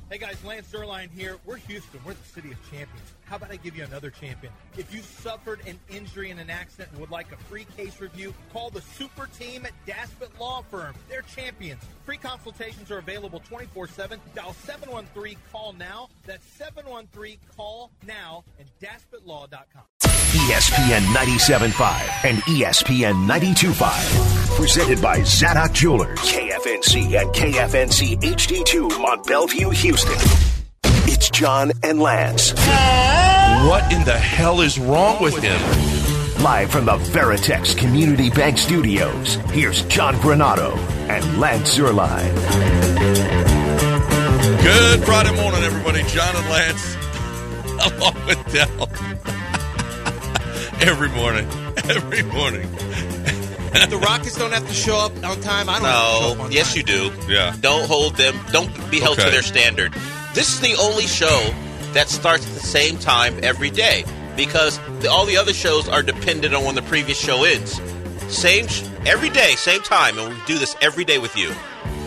Hey guys, Lance Zierlein here. We're Houston. We're the city of champions. How about I give you another champion? If you suffered an injury in an accident and would like a free case review, call the super team at Daspit Law Firm. They're champions. Free consultations are available 24/7. Dial 713-CALL-NOW. That's 713-CALL-NOW and DaspitLaw.com. ESPN 97.5 and ESPN 92.5. Presented by Zadok Jewelers. KFNC and KFNC HD2 Mont Bellevue, Houston. It's John and Lance. What in the hell is wrong with him? Live from the Veritex Community Bank Studios, here's John Granado and Lance Zierlein. Good Friday morning, everybody. John and Lance, along with Dell. Every morning. The Rockets don't have to show up on time. I don't have to show up on yes, time. you do. Yeah. Don't hold them. Don't be held to their standard. This is the only show that starts at the same time every day because all the other shows are dependent on when the previous show ends. Every day, same time, and we do this every day with you.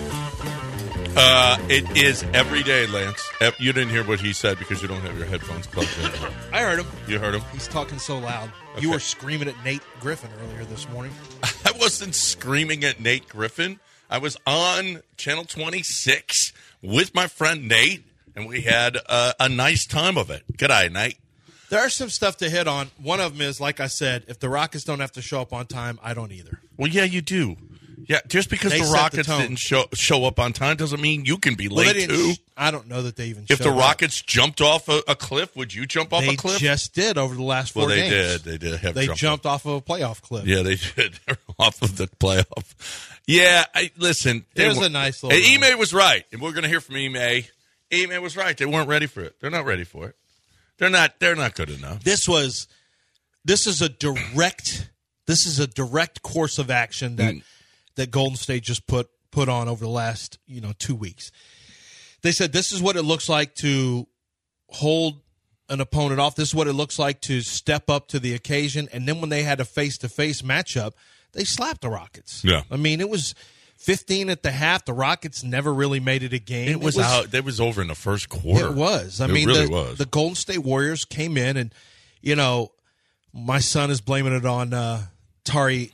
It is every day, Lance. You didn't hear what he said because you don't have your headphones plugged in. I heard him. You heard him? He's talking so loud. Okay. You were screaming at Nate Griffin earlier this morning. I wasn't screaming at Nate Griffin. I was on Channel 26 with my friend Nate, and we had a nice time of it. G'day, Nate. There's some stuff to hit on. One of them is, like I said, if the Rockets don't have to show up on time, I don't either. Well, yeah, you do. Yeah, just because They the set the Rockets tone. didn't show up on time doesn't mean you can be Well, late, they didn't too. I don't know that they even If showed the up. Rockets jumped off a cliff, would you jump off They a cliff? just did over the last four Well, they games. did. They did have They jumped jumped off of a playoff cliff. Yeah, they did. Off of the playoff. Yeah, listen. There's a nice little... Ime was right, and we're going to hear from Ime. Ime was right. They weren't ready for it. They're not ready for it. They're not good enough. This is a direct course of action that Golden State just put on over the last 2 weeks. They said this is what it looks like to hold an opponent off. This is what it looks like to step up to the occasion. And then when they had a face-to-face matchup, they slapped the Rockets. Yeah. I mean, it was 15 at the half. The Rockets never really made it a game. It was over in the first quarter. It was. It really was. The Golden State Warriors came in and, my son is blaming it on Tari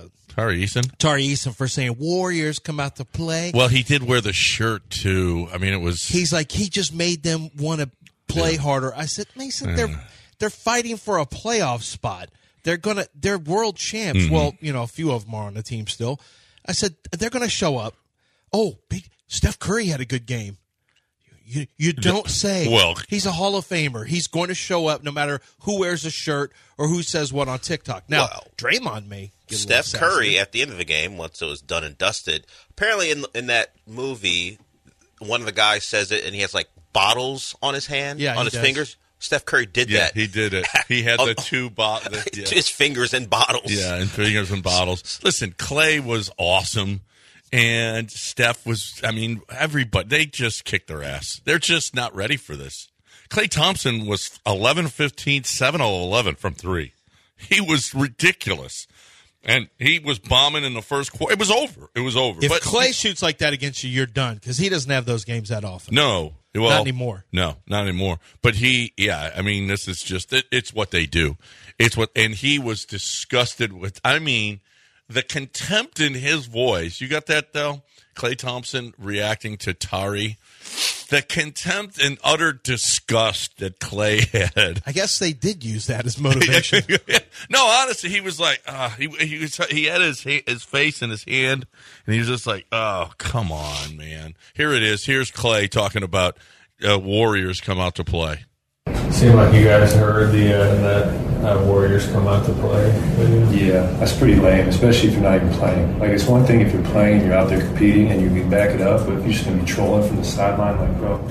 Eason for saying Warriors come out to play. Well, he did wear the shirt too. I mean, it was. He's like, he just made them want to play harder. I said, Mason, they're fighting for a playoff spot. They're world champs. Mm-hmm. Well, a few of them are on the team still. I said, they're going to show up. Oh, Steph Curry had a good game. You don't say. Well, he's a Hall of Famer. He's going to show up no matter who wears a shirt or who says what on TikTok. Now, Draymond may get Steph Curry, at the end of the game, once it was done and dusted, apparently in that movie, one of the guys says it, and he has like bottles on his hand, on his fingers. Steph Curry did that. He did it. He had the two bottles. Yeah. His fingers in bottles. Yeah, and fingers in bottles. Listen, Clay was awesome. And Steph was, everybody, they just kicked their ass. They're just not ready for this. Klay Thompson was 11-15, 7-11 from three. He was ridiculous. And he was bombing in the first quarter. It was over. If Klay shoots like that against you, you're done because he doesn't have those games that often. No. Well, not anymore. No, not anymore. But this is just, it's what they do. And he was disgusted with, the contempt in his voice. You got that, though? Klay Thompson reacting to Tari. The contempt and utter disgust that Klay had. I guess they did use that as motivation. No, honestly, he was like, he had his face in his hand, and he was just like, oh, come on, man. Here it is. Here's Klay talking about Warriors come out to play. Seemed like you guys heard that Warriors come out to play. Yeah, that's pretty lame, especially if you're not even playing. Like, it's one thing if you're playing, you're out there competing, and you can back it up, but if you're just going to be trolling from the sideline, like, bro,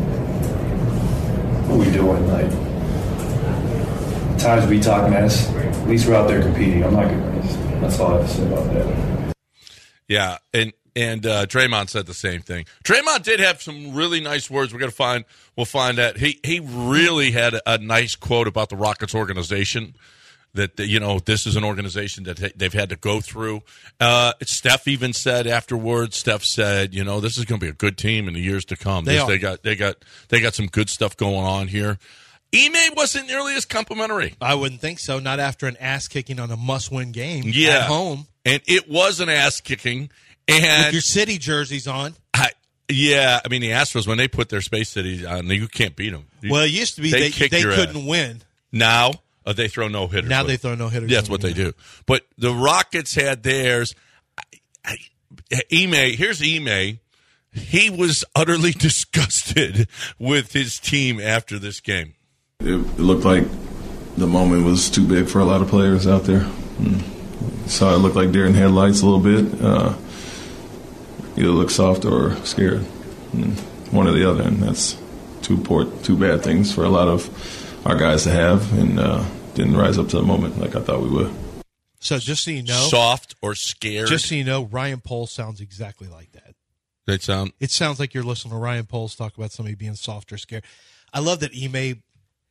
what are we doing? Like, times we talk mess, at least we're out there competing. I'm not going to. That's all I have to say about that. Yeah, and Draymond said the same thing. Draymond did have some really nice words. We'll find that. He really had a nice quote about the Rockets organization. that this is an organization that they've had to go through. Steph even said afterwards. Steph said, this is going to be a good team in the years to come. They got some good stuff going on here. Ime wasn't nearly as complimentary. I wouldn't think so. Not after an ass kicking on a must-win game at home, and it was an ass kicking. And with your city jerseys on. The Astros, when they put their Space Cities on, you can't beat them. Well, it used to be they couldn't win. Now they throw no hitters. Now they throw no hitters. That's what they do. But the Rockets had theirs. Here's Ime. He was utterly disgusted with his team after this game. It looked like the moment was too big for a lot of players out there. So it looked like deer in headlights a little bit. Either look soft or scared. One or the other, and that's two bad things for a lot of our guys to have, and didn't rise up to the moment like I thought we would. So just so you know, soft or scared. Just so you know, Ryan Poles sounds exactly like that. It sounds like you're listening to Ryan Poles talk about somebody being soft or scared. I love that Ime.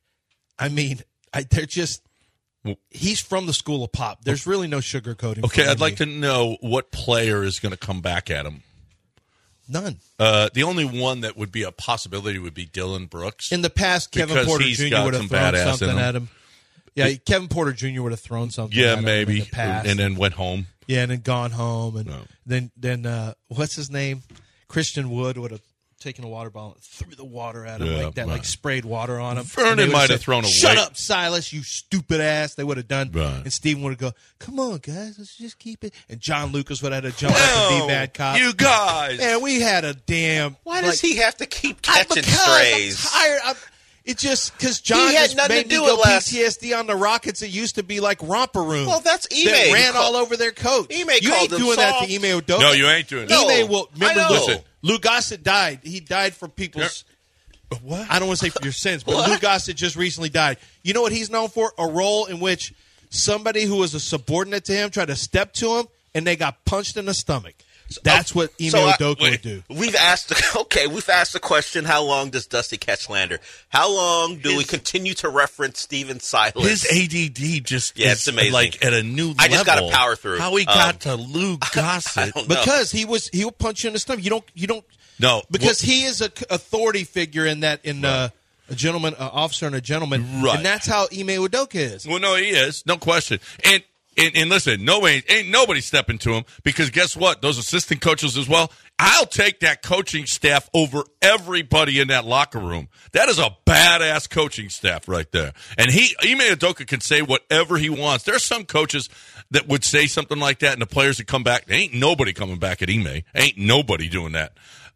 They're just. He's from the school of pop. There's really no sugarcoating. Okay, I'd like to know what player is going to come back at him. None. The only one that would be a possibility would be Dylan Brooks. In the past, Kevin Porter Jr. would have thrown something at him. Yeah, Kevin Porter Jr. would have thrown something at him maybe. in the past. And then went home. Yeah, and then gone home. And then what's his name? Christian Wood would have taken a water ball and threw the water at him like that, like sprayed water on him. Vernon might have thrown away. Shut up, Silas, you stupid ass. They would have done. Right. And Steven would have go, come on, guys, let's just keep it. And John Lucas would have had to jump up and be bad cop. You guys. Man, we had a damn. Why does he have to keep catching strays? I'm tired. It just because John just made me go PTSD on the Rockets. It used to be like romper room. Well, that's Ime. That ran all over their coach. You ain't doing that to Ime Udoka. No, you ain't doing that. Ime will remember. Listen, Lou Gossett died. He died for people's. What? I don't want to say for your sins, but Lou Gossett just recently died. You know what he's known for? A role in which somebody who was a subordinate to him tried to step to him, and they got punched in the stomach. That's what Ime Udoka would do. We've asked the question, how long does Dusty catch slander? How long do we continue to reference Steven Silas? His ADD just it's amazing. Like at a new level. I just got to power through. How he got to Lou Gossett. Because he'll punch you in the stomach. You don't No. Because he is an authority figure in that a gentleman, officer and a gentleman. Right. And that's how Ime Udoka is. Well, no, he is. No question. And listen, ain't nobody stepping to him because guess what? Those assistant coaches as well. I'll take that coaching staff over everybody in that locker room. That is a badass coaching staff right there. And Ime Udoka can say whatever he wants. There's some coaches that would say something like that, and the players would come back. Ain't nobody coming back at Ime. Ain't nobody doing that.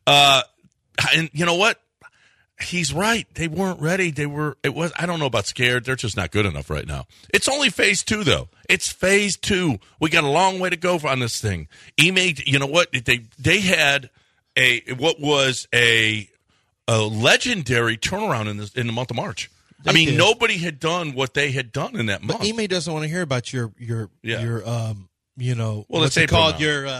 And you know what? He's right. They weren't ready. I don't know about scared. They're just not good enough right now. It's only phase 2, though. It's phase 2. We got a long way to go on this thing. Ime, you know what? They had what was a legendary turnaround in the month of March. Nobody had done what they had done in that month. But Ime doesn't want to hear about your what's it called?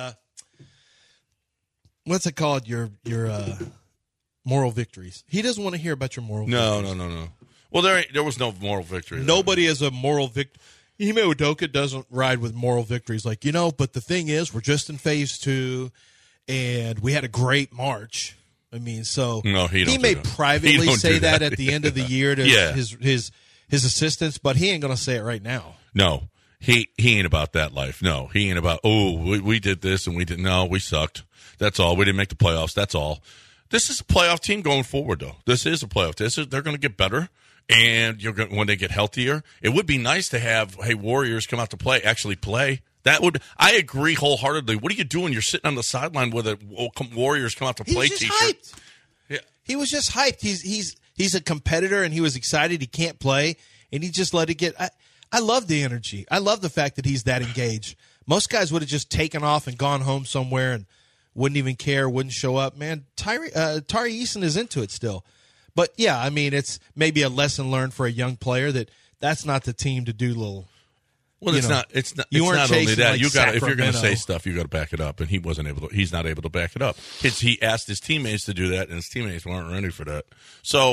What's it called? Your moral victories. He doesn't want to hear about your moral victories. No. Well, there was no moral victory. Nobody is a moral victory. Ime Udoka doesn't ride with moral victories. But the thing is, we're just in phase 2, and we had a great March. No, he may privately say that at the end of the year to his assistants, but he ain't going to say it right now. No, he ain't about that life. No, he ain't about, we did this and we didn't. No, we sucked. That's all. We didn't make the playoffs. That's all. This is a playoff team going forward, though. This is a playoff. They're going to get better, and when they get healthier, it would be nice to have Warriors come out to actually play. I agree wholeheartedly. What are you doing? You're sitting on the sideline with Warriors come out to play He's just t-shirt. Hyped. Yeah, he was just hyped. He's a competitor, and he was excited. He can't play, and he just let it get. I love the energy. I love the fact that he's that engaged. Most guys would have just taken off and gone home somewhere and wouldn't even care, wouldn't show up. Man, Tari Eason is into it still. But, yeah, it's maybe a lesson learned for a young player that's not the team to do little. Well, it's not only that. If you're going to say stuff, you got to back it up. And he's not able to back it up. He asked his teammates to do that, and his teammates weren't ready for that. So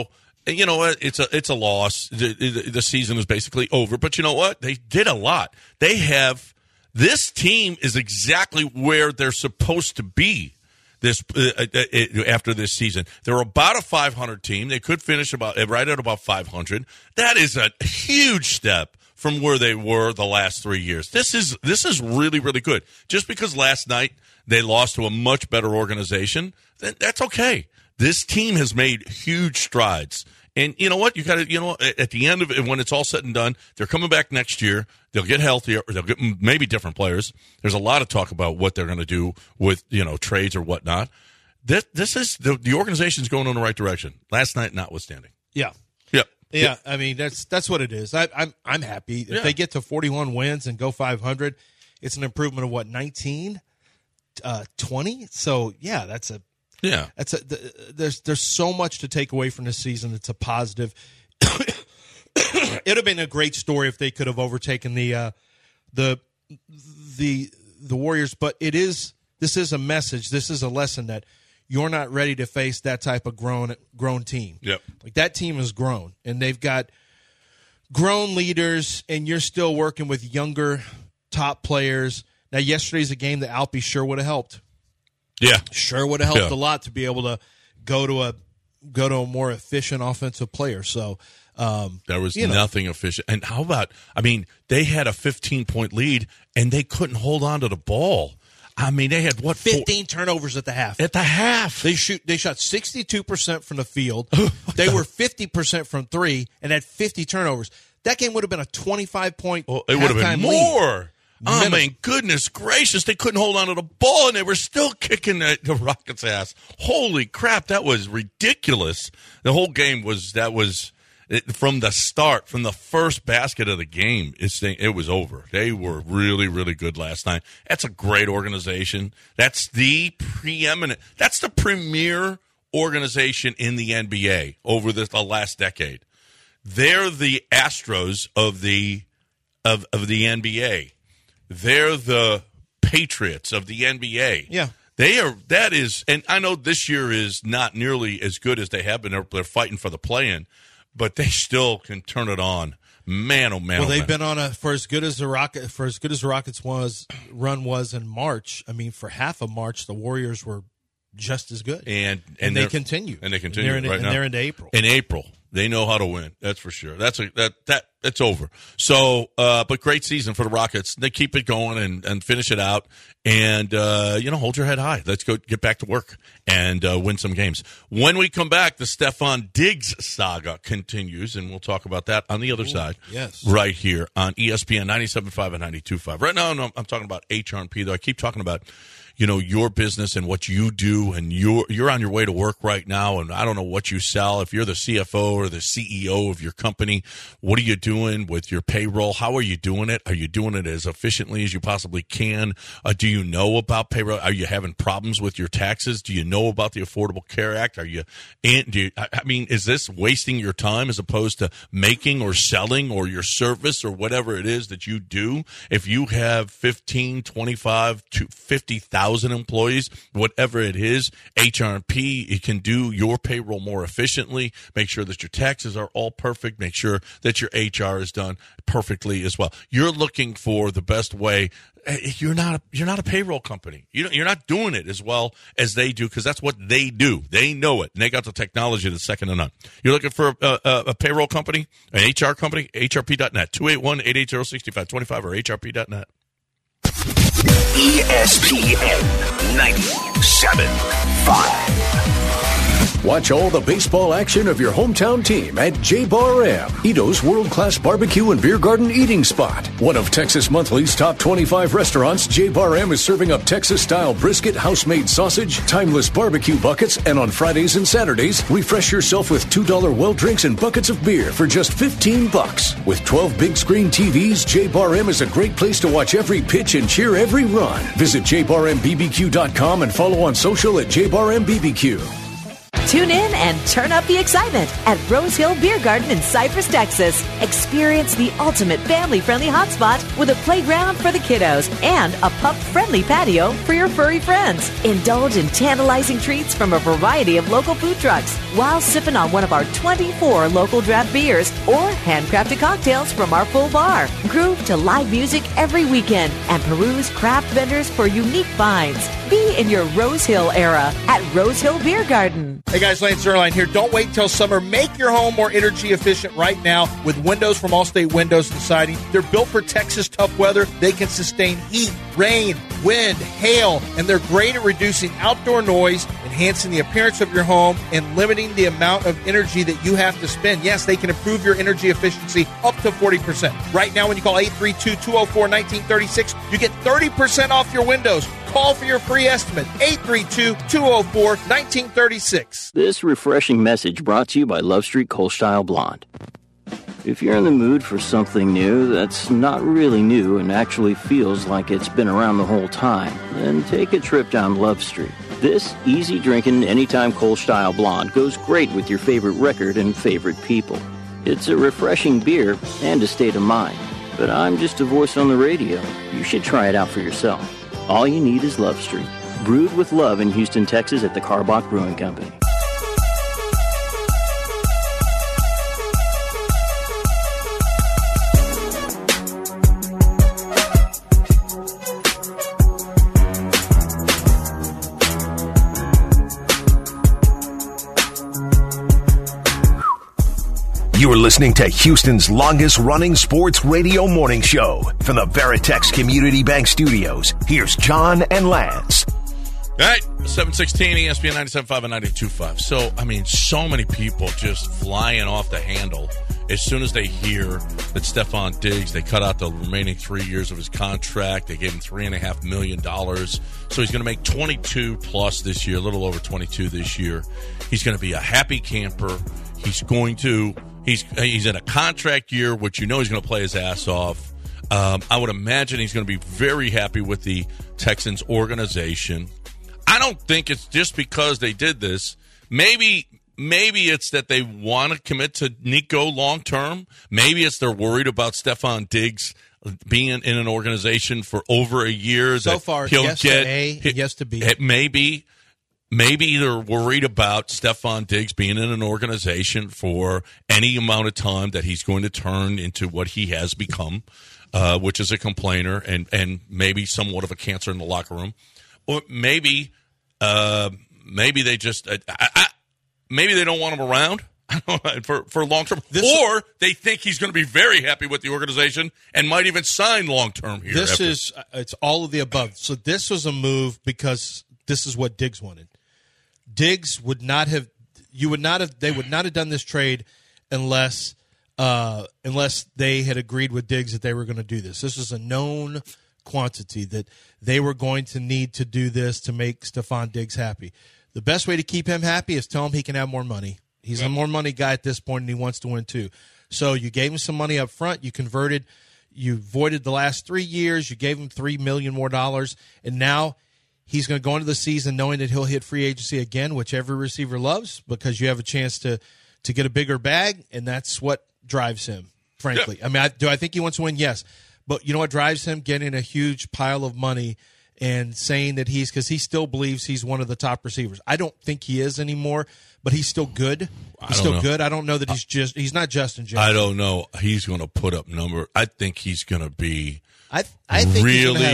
you know what? It's a loss. The season is basically over. But you know what? They did a lot. This team is exactly where they're supposed to be. After this season, they're about a 500 team. They could finish right at about 500. That is a huge step from where they were the last 3 years. This is really, really good. Just because last night they lost to a much better organization, that's okay. This team has made huge strides. And you know what? You got to, at the end of it, when it's all said and done, they're coming back next year. They'll get healthier. Or they'll get maybe different players. There's a lot of talk about what they're going to do with, trades or whatnot. This is the organization's going in the right direction. Last night, notwithstanding. Yeah. Yep. Yeah. I mean, that's what it is. I'm happy if they get to 41 wins and go 500. It's an improvement of what, 19, 20. So yeah, there's so much to take away from this season. It's a positive. It would have been a great story if they could have overtaken the Warriors, but this is a message. This is a lesson that you're not ready to face that type of grown team. Yep. Like that team is grown, and they've got grown leaders, and you're still working with younger top players. Now, yesterday's a game that Alpi sure would have helped. Yeah, sure would have helped a lot to be able to go to a more efficient offensive player. So there was nothing efficient. And how about? I mean, they had a 15-point lead and they couldn't hold on to the ball. I mean, they had 15 turnovers at the half. At the half, they shot 62% from the field. They were 50% from three and had 50 turnovers. That game would have been a 25-point. Well, it would have been more. Lead. Oh, man, goodness gracious. They couldn't hold on to the ball, and they were still kicking the Rockets' ass. Holy crap, that was ridiculous. The whole game from the start, from the first basket of the game, it was over. They were really, really good last night. That's a great organization. That's the premier organization in the NBA over the last decade. They're the Astros of the NBA. They're the Patriots of the NBA. Yeah. They are. That is, and I know this year is not nearly as good as they have been. They're fighting for the play-in, but they still can turn it on. Man, oh man! Well, they've been on for as good as the Rockets run was in March. I mean, for half of March, the Warriors were just as good, and they continue. And they continue right now. And they're into April. In April, they know how to win. That's for sure. That's over. So, but great season for the Rockets. They keep it going and finish it out. And, hold your head high. Let's go get back to work and win some games. When we come back, the Stephon Diggs saga continues, and we'll talk about that on the other side. Yes. Right here on ESPN 97.5 and 92.5. Right now, I'm talking about HRP, though. I keep talking about, your business and what you do, and you're on your way to work right now, and I don't know what you sell. If you're the CFO or the CEO of your company, what are you doing with your payroll? How are you doing it? Are you doing it as efficiently as you possibly can? Do you know about payroll? Are you having problems with your taxes? Do you know about the Affordable Care Act? Is this wasting your time as opposed to making or selling or your service or whatever it is that you do? If you have 15, 25 to 50,000 employees, whatever it is, HRP, it can do your payroll more efficiently, make sure that your taxes are all perfect, make sure that your HR is done perfectly as well. You're looking for the best way. You're not a payroll company. You're not doing it as well as they do, because that's what they do. They know it, and they got the technology that's second to none. You're looking for a payroll company, an HR company, hrp.net, 281-880-6525 or hrp.net. ESPN 97.5. Watch all the baseball action of your hometown team at J-Bar M, Ito's world-class barbecue and beer garden eating spot. One of Texas Monthly's top 25 restaurants, J-Bar M is serving up Texas-style brisket, house-made sausage, timeless barbecue buckets, and on Fridays and Saturdays, refresh yourself with $2 well drinks and buckets of beer for just $15. With 12 big-screen TVs, J-Bar M is a great place to watch every pitch and cheer every run. Visit jbarmbbq.com and follow on social at jbarmbbq. Tune in and turn up the excitement at Rose Hill Beer Garden in Cypress, Texas. Experience the ultimate family-friendly hotspot with a playground for the kiddos and a pup-friendly patio for your furry friends. Indulge in tantalizing treats from a variety of local food trucks while sipping on one of our 24 local draft beers or handcrafted cocktails from our full bar. Groove to live music every weekend and peruse craft vendors for unique finds. Be in your Rose Hill era at Rose Hill Beer Garden. Hey guys, Lance Zerline here. Don't wait until summer. Make your home more energy efficient right now with windows from Allstate Windows and Siding. They're built for Texas tough weather. They can sustain heat, rain, wind, hail, and they're great at reducing outdoor noise, enhancing the appearance of your home, and limiting the amount of energy that you have to spend. Yes, they can improve your energy efficiency up to 40%. Right now, when you call 832-204-1936, you get 30% off your windows. Call for your free estimate, 832-204-1936. This refreshing message brought to you by Love Street Cold Style Blonde. If you're in the mood for something new that's not really new and actually feels like it's been around the whole time, then take a trip down Love Street. This easy-drinking, anytime Cold Style Blonde goes great with your favorite record and favorite people. It's a refreshing beer and a state of mind. But I'm just a voice on the radio. You should try it out for yourself. All you need is Love Street. Brewed with love in Houston, Texas at the Karbach Brewing Company. You are listening to Houston's longest-running sports radio morning show. From the Veritex Community Bank Studios, here's John and Lance. All right, 716 ESPN 97.5 and 92.5. So, I mean, so many people just flying off the handle as soon as they hear that Stephon Diggs, they cut out the remaining 3 years of his contract. They gave him $3.5 million. So he's going to make 22 plus this year, a little over 22 this year. He's going to be a happy camper. He's in a contract year, which you know he's going to play his ass off. I would imagine he's going to be very happy with the Texans organization. I don't think it's just because they did this. Maybe it's that they want to commit to Nico long term. Maybe it's they're worried about Stephon Diggs being in an organization for over a year. So far, yes to A, yes to B. Maybe they're worried about Stephon Diggs being in an organization for any amount of time that he's going to turn into what he has become, which is a complainer and maybe somewhat of a cancer in the locker room. Or maybe they just maybe they don't want him around for long term, or they think he's going to be very happy with the organization and might even sign long term here. It's all of the above. So this was a move because this is what Diggs wanted. Diggs they would not have done this trade unless they had agreed with Diggs that they were going to do this. This was a known quantity that they were going to need to do this to make Stephon Diggs happy. The best way to keep him happy is tell him he can have more money. He's a more money guy at this point, and he wants to win too. So you gave him some money up front. You voided the last 3 years. You gave him $3 million more, and now he's going to go into the season knowing that he'll hit free agency again, which every receiver loves because you have a chance to get a bigger bag, and that's what drives him, frankly. Yeah. I mean, do I think he wants to win? Yes. But you know what drives him? Getting a huge pile of money and saying that because he still believes he's one of the top receivers. I don't think he is anymore, but he's still good. He's still good. I don't know that he's not Justin Jefferson. I don't know. He's going to put up number. I think he's going to be I think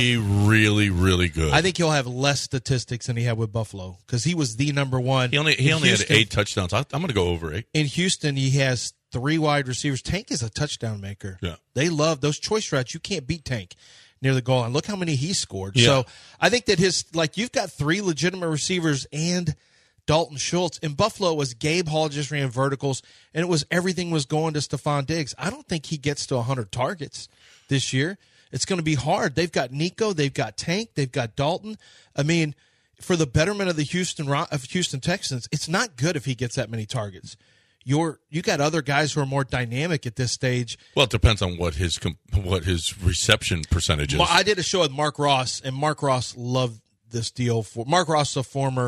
really good. I think he'll have less statistics than he had with Buffalo because he was the number one. He only had 8 touchdowns. I'm going to go over 8. In Houston, he has 3 wide receivers. Tank is a touchdown maker. Yeah. They love those choice routes. You can't beat Tank near the goal line. Look how many he scored. Yeah. So I think that you've got 3 legitimate receivers and Dalton Schultz. In Buffalo, it was Gabe Hall just ran verticals, and everything was going to Stephon Diggs. I don't think he gets to 100 targets this year. It's going to be hard. They've got Nico, they've got Tank, they've got Dalton. I mean, for the betterment of the Houston Texans, it's not good if he gets that many targets. You got other guys who are more dynamic at this stage. Well, it depends on what his reception percentage is. Well, I did a show with Mark Ross, and Mark Ross loved this deal. Mark Ross is a former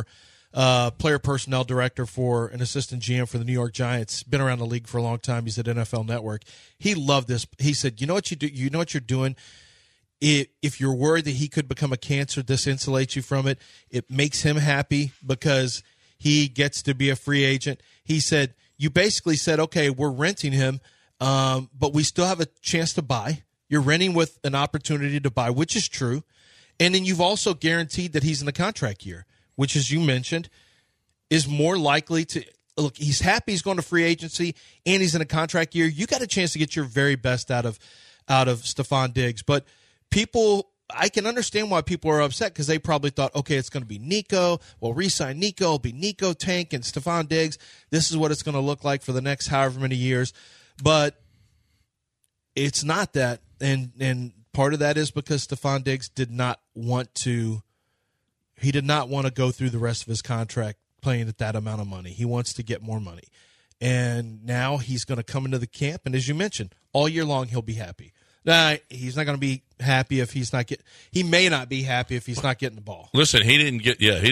player personnel director for an assistant GM for the New York Giants, been around the league for a long time. He's at NFL Network. He loved this. He said, you know what you do? You know what you're doing? If you're worried that he could become a cancer, this insulates you from it. It makes him happy because he gets to be a free agent. He said, you basically said, okay, we're renting him, but we still have a chance to buy. You're renting with an opportunity to buy, which is true. And then you've also guaranteed that he's in the contract year, which, as you mentioned, is more likely to – look, he's happy he's going to free agency and he's in a contract year. You got a chance to get your very best out of Stephon Diggs. But people – I can understand why people are upset because they probably thought, okay, it's going to be Nico. We'll re-sign Nico. It'll be Nico, Tank, and Stephon Diggs. This is what it's going to look like for the next however many years. But it's not that. And part of that is because Stephon Diggs did not want to go through the rest of his contract playing at that amount of money. He wants to get more money. And now he's going to come into the camp, and as you mentioned, all year long he'll be happy. Nah, he's not going to be happy if he's not getting. He may not be happy if he's not getting the ball. Listen, he didn't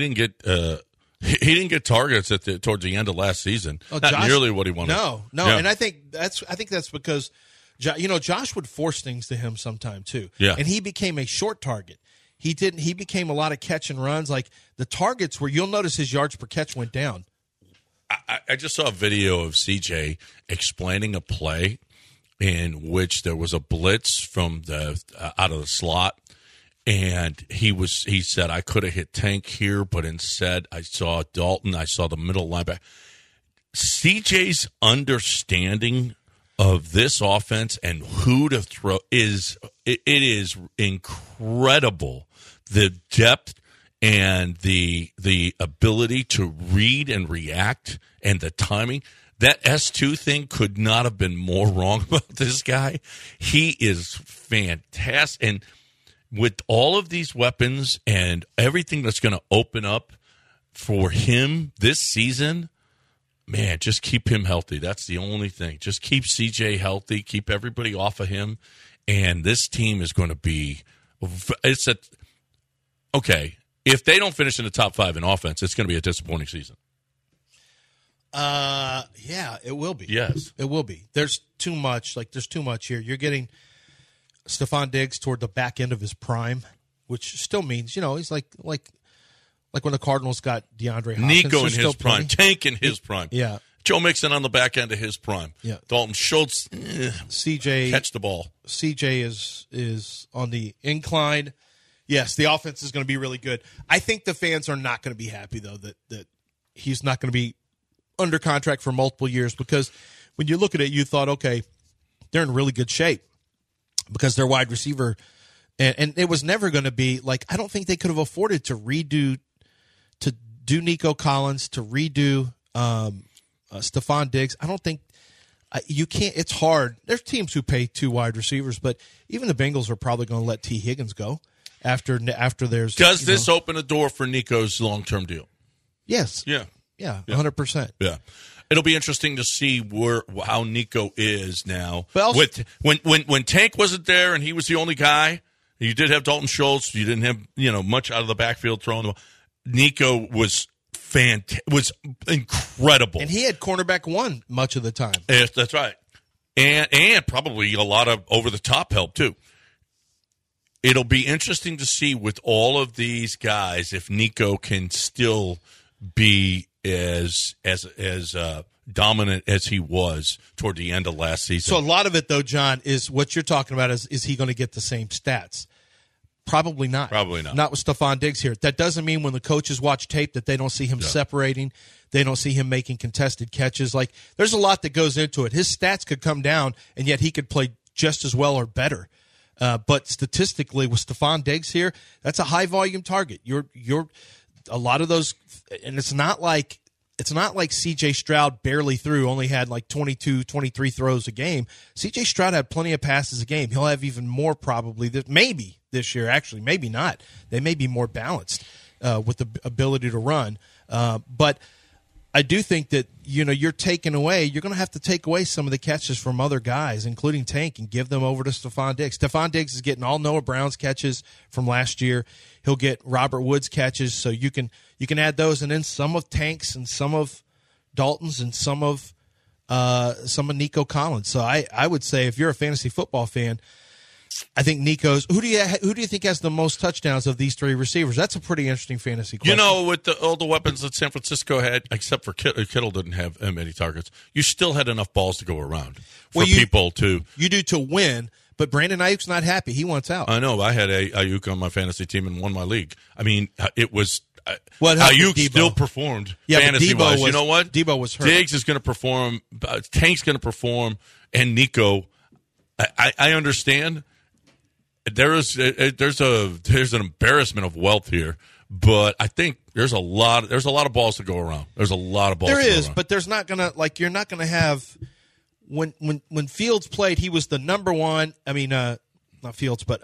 get targets towards the end of last season. Not nearly what he wanted. No, yeah. And I think that's because Josh would force things to him sometime too. Yeah, and he became a short target. He didn't. He became a lot of catch and runs. Like the targets where you'll notice his yards per catch went down. I just saw a video of CJ explaining a play in which there was a blitz from the out of the slot, and he said, I could have hit Tank here, but instead I saw Dalton, I saw the middle linebacker. CJ's understanding of this offense and who to throw is incredible. The depth and the ability to read and react and the timing. That S2 thing could not have been more wrong about this guy. He is fantastic. And with all of these weapons and everything that's going to open up for him this season, man, just keep him healthy. That's the only thing. Just keep CJ healthy. Keep everybody off of him. And this team is going to be okay. If they don't finish in the top 5 in offense, it's going to be a disappointing season. Yeah, it will be. Yes. It will be. There's too much here. You're getting Stephon Diggs toward the back end of his prime, which still means, he's like when the Cardinals got DeAndre Hopkins. Nico in his prime. Tank in his prime. Yeah. Joe Mixon on the back end of his prime. Yeah. Dalton Schultz, CJ catch the ball. CJ is on the incline. Yes, the offense is going to be really good. I think the fans are not going to be happy, though, that he's not going to be under contract for multiple years, because when you look at it, you thought, okay, they're in really good shape because their wide receiver, and it was never going to be like, I don't think they could have afforded to do Nico Collins, to redo Stephon Diggs. I don't think you can't. It's hard. There's teams who pay 2 wide receivers, but even the Bengals are probably going to let T. Higgins go after there's. Does this open a door for Nico's long-term deal? Yes. Yeah. Yeah, 100%. Yeah, it'll be interesting to see how Nico is now. But also, when Tank wasn't there and he was the only guy, you did have Dalton Schultz. You didn't have much out of the backfield throwing the ball. Nico was incredible, and he had cornerback 1 much of the time. Yes, that's right, and probably a lot of over the top help too. It'll be interesting to see with all of these guys if Nico can still be as dominant as he was toward the end of last season. So a lot of it, though, John, is what you're talking about is he going to get the same stats? Probably not. Probably not. Not with Stephon Diggs here. That doesn't mean when the coaches watch tape that they don't see him separating. They don't see him making contested catches. Like, there's a lot that goes into it. His stats could come down, and yet he could play just as well or better. But statistically, with Stephon Diggs here, that's a high-volume target. You're a lot of those, and it's not like C.J. Stroud barely threw, only had like 22, 23 throws a game. C.J. Stroud had plenty of passes a game. He'll have even more probably maybe this year, actually. Maybe not. They may be more balanced with the ability to run. But I do think that, you're going to have to take away some of the catches from other guys, including Tank, and give them over to Stephon Diggs. Stephon Diggs is getting all Noah Brown's catches from last year. He'll get Robert Woods catches, so you can add those, and then some of Tank's and some of Dalton's and some of Nico Collins. So I would say if you're a fantasy football fan, I think Nico's. Who do you think has the most touchdowns of these three receivers? That's a pretty interesting fantasy question. With all the weapons that San Francisco had, except for Kittle didn't have many targets, you still had enough balls to go around for people to. You do to win, but Brandon Ayuk's not happy. He wants out. I know. I had Ayuk on my fantasy team and won my league. I mean, it was. Ayuk still performed fantasy-wise. You know what? Debo was hurt. Diggs is going to perform. Tank's going to perform, and Nico. I understand. There's an embarrassment of wealth here, but I think there's a lot of balls to go around. There's a lot of balls. There to is, go around. but there's not gonna you're not gonna have when Fields played, he was the number one. I mean, not Fields, but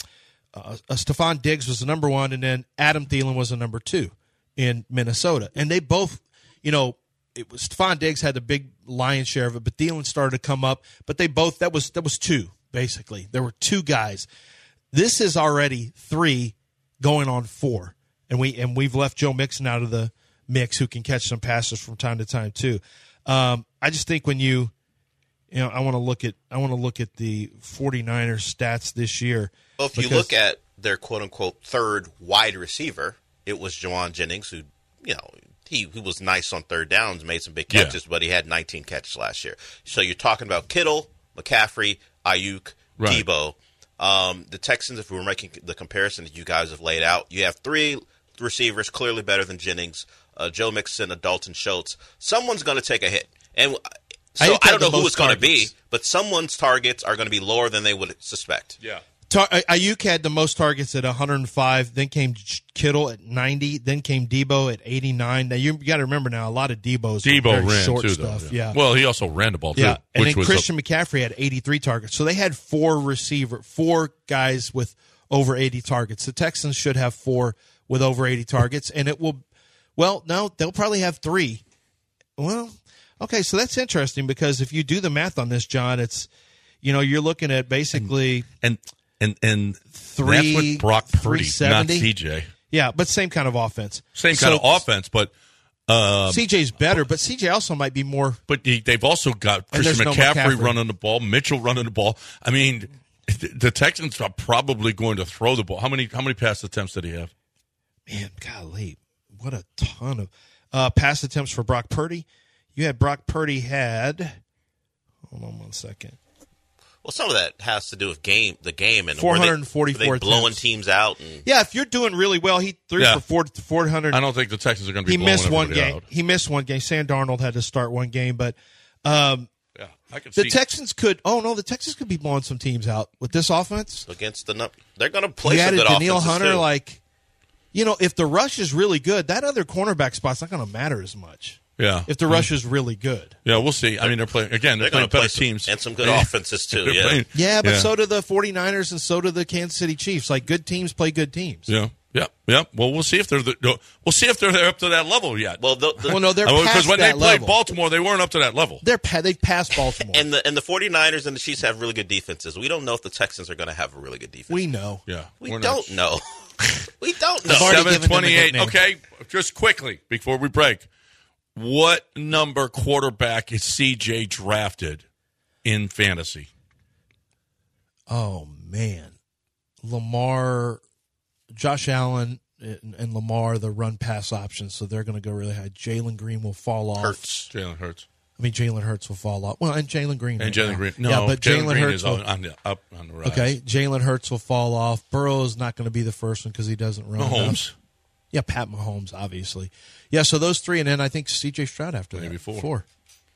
Stephon Diggs was the number one, and then Adam Thielen was the number two in Minnesota, and they both, it was Stephon Diggs had the big lion's share of it, but Thielen started to come up, but they both that was two. Basically, there were two guys. This is already 3 going on 4, and we've left Joe Mixon out of the mix, who can catch some passes from time to time too. I just think when I want to look at the 49ers stats this year. Well, if you look at their quote unquote third wide receiver, it was Juwan Jennings, who he was nice on third downs, made some big catches, but he had 19 catches last year. So you're talking about Kittle, McCaffrey, Ayuk, right. Debo. The Texans, if we were making the comparison that you guys have laid out, you have 3 receivers clearly better than Jennings, Joe Mixon, Dalton Schultz. Someone's going to take a hit. And so I don't know who it's going to be, but someone's targets are going to be lower than they would suspect. Yeah. Ayuk had the most targets at 105, then came Kittle at 90, then came Debo at 89. Now you got to remember a lot of Debo ran short too, stuff. Though, yeah. Well, he also ran the ball too. Yeah, and then Christian McCaffrey had 83 targets. So they had 4 guys with over 80 targets. The Texans should have 4 with over 80 targets, and it will. Well, no, they'll probably have 3. Well, okay, so that's interesting because if you do the math on this, John, it's you're looking at basically and 3, that's with Brock Purdy, not CJ. Yeah, but same kind of offense. Same kind of offense, but CJ's better, but CJ also might be more. But they've also got Christian McCaffrey running the ball, Mitchell running the ball. I mean, the Texans are probably going to throw the ball. How many pass attempts did he have? Man, golly, what a ton of pass attempts for Brock Purdy. You had Brock Purdy had. Hold on 1 second. Well, some of that has to do with the game, and 444 blowing teams out. And yeah, if you're doing really well, he threw for 400. I don't think the Texans are going to be. He missed one game. Out. He missed one game. Sam Darnold had to start one game, but I can see. Texans could. Oh no, the Texans could be blowing some teams out with this offense. They're going to play some good offenses Danielle Hunter, too. If the rush is really good, that other cornerback spot's not going to matter as much. Yeah. If the rush is really good. Yeah, we'll see. I mean, they're playing better teams. And some good offenses, too. But so do the 49ers and so do the Kansas City Chiefs. Good teams play good teams. Yeah. Well, we'll see if they're there up to that level yet. Well, they're past because when that they played level. Baltimore, they weren't up to that level. They've passed Baltimore. And the 49ers and the Chiefs have really good defenses. We don't know if the Texans are going to have a really good defense. We know. Yeah. We don't know. We don't know. 7:28. Okay, just quickly before we break. What number quarterback is CJ drafted in fantasy? Oh, man. Lamar, Josh Allen and Lamar, the run-pass options, so they're going to go really high. Jalen Green will fall off. Jalen Hurts. I mean, Jalen Hurts will fall off. Well, and Jalen Green. And Jalen Green. No, yeah, but Jalen Green Hurts is up on the rise. Okay, Jalen Hurts will fall off. Burrow's not going to be the first one because he doesn't run Mahomes. enough. Yeah, Pat Mahomes, obviously. Yeah, so those 3, and then I think C.J. Stroud after maybe that. 4.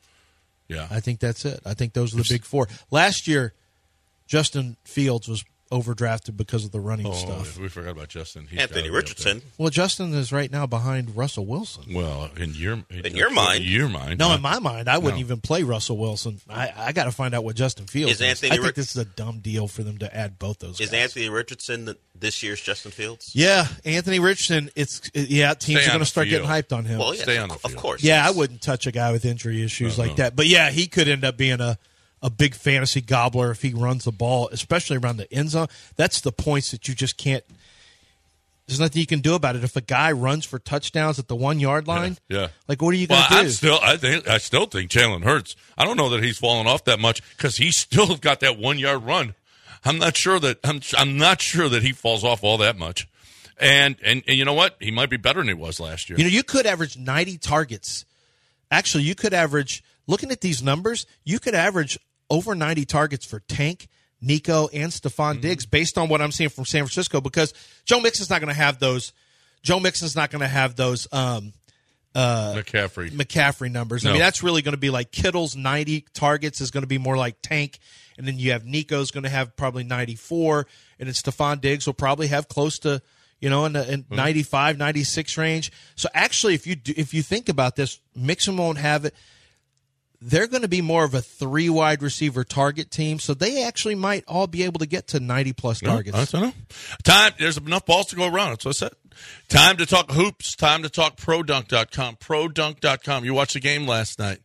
Yeah. I think that's it. I think those are the big 4. Last year, Justin Fields was overdrafted because of the running stuff. We forgot about Justin. Anthony Richardson. Well, Justin is right now behind Russell Wilson. Well, in your mind. No, in my mind, I wouldn't even play Russell Wilson. I got to find out what Justin Fields is. I think this is a dumb deal for them to add both those guys. Is Anthony Richardson this year's Justin Fields? Yeah, Anthony Richardson. Teams are going to start getting hyped on him. Well, yeah, stay on the field. Of course. Yeah, I wouldn't touch a guy with injury issues like that. But yeah, he could end up being a big fantasy gobbler if he runs the ball, especially around the end zone. That's the points that you just can't. There's nothing you can do about it. If a guy runs for touchdowns at the 1 yard line, like what are you going to do? I still think Jalen Hurts. I don't know that he's fallen off that much because he's still got that 1 yard run. I'm not sure that he falls off all that much. And you know what? He might be better than he was last year. You could average 90 targets. Actually, you could average. Looking at these numbers, you could average over 90 targets for Tank, Nico, and Stephon Diggs based on what I'm seeing from San Francisco because Joe Mixon's not going to have those. Joe Mixon's not going to have those McCaffrey numbers. No. I mean, that's really going to be like Kittle's 90 targets is going to be more like Tank, and then you have Nico's going to have probably 94, and then Stephon Diggs will probably have close to in the 95, 96 range. So actually, if you think about this, Mixon won't have it. They're going to be more of a 3 wide receiver target team, so they actually might all be able to get to 90-plus targets. I don't know. There's enough balls to go around. That's what I said. Time to talk hoops. Time to talk ProDunk.com. ProDunk.com. You watched the game last night.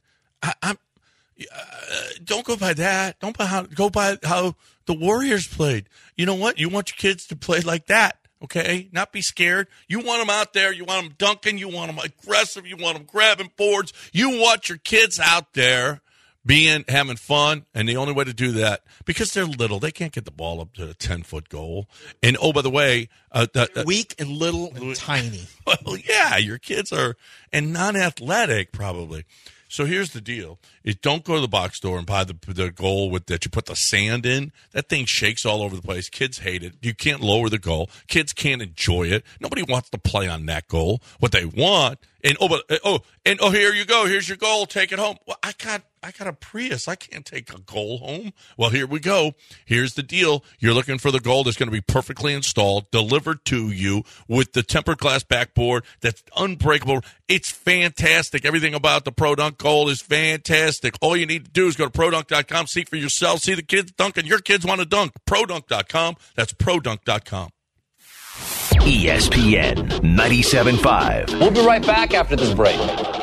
Don't go by that. Go by how the Warriors played. You know what? You want your kids to play like that. Okay, not be scared. You want them out there. You want them dunking. You want them aggressive. You want them grabbing boards. You want your kids out there having fun. And the only way to do that, because they're little, they can't get the ball up to the 10-foot goal. And, oh, by the way. Weak and little and tiny. Well, yeah, your kids are, and non-athletic probably. So here's the deal: don't go to the box store and buy the goal that you put the sand in. That thing shakes all over the place. Kids hate it. You can't lower the goal. Kids can't enjoy it. Nobody wants to play on that goal. What they want, here you go. Here's your goal. Take it home. Well, I got a Prius. I can't take a goal home. Well, here we go. Here's the deal: you're looking for the goal that's going to be perfectly installed, delivered to you with the tempered glass backboard that's unbreakable. It's fantastic. Everything about the ProDunk goal is fantastic. All you need to do is go to ProDunk.com, see for yourself, see the kids dunking. Your kids want to dunk. ProDunk.com. That's ProDunk.com. ESPN 97.5. We'll be right back after this break.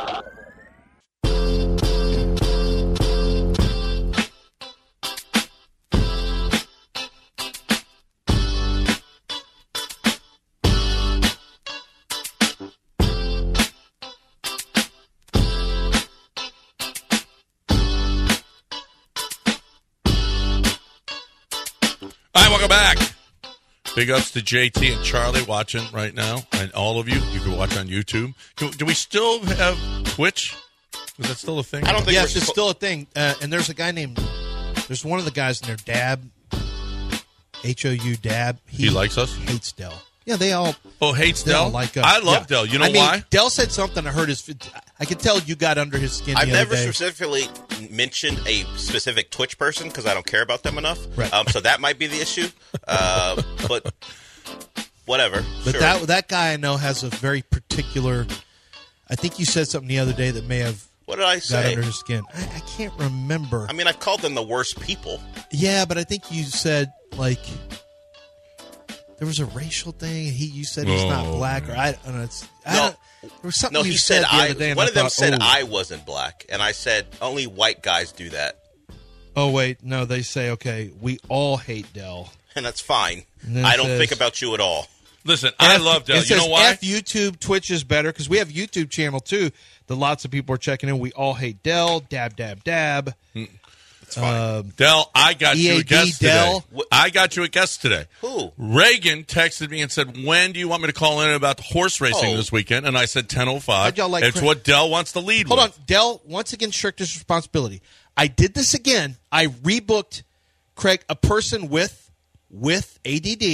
Welcome back. Big ups to JT and Charlie watching right now, and all of you. You can watch on YouTube. Do we still have Twitch? Is that still a thing? I don't think. Yes, it's still a thing. And there's a guy named. There's one of the guys in there, Dab. HOU Dab. He likes us. Hates Dell. Yeah, they all. Oh, hates Dell. Like us. I love Dell. You know why? Dell said something. I heard his. I could tell you got under his skin. I've never specifically mentioned a specific Twitch person because I don't care about them enough. Right. So that might be the issue. But whatever. But sure. that guy I know has a very particular. I think you said something the other day that may have. What did I say? Got under his skin. I can't remember. I mean, I've called them the worst people. Yeah, but I think you said like. There was a racial thing. You said he's not black, or I don't know. There was something you said the other day. One of them said I wasn't black, and I said only white guys do that. Oh wait, no, they say okay. We all hate Dell, and that's fine. And I don't think about you at all. Listen, I love Dell. You know why? F YouTube, Twitch is better because we have YouTube channel too. That lots of people are checking in. We all hate Dell. Dab, dab, dab. It's fine. Dell, I got you a guest Dell. today. I got you a guest today. Who? Reagan texted me and said, when do you want me to call in about the horse racing this weekend? And I said 10:05. It's what Dell wants to lead with. Hold on. Dell, once again, strictest responsibility. I did this again. I rebooked, Craig, a person with ADD,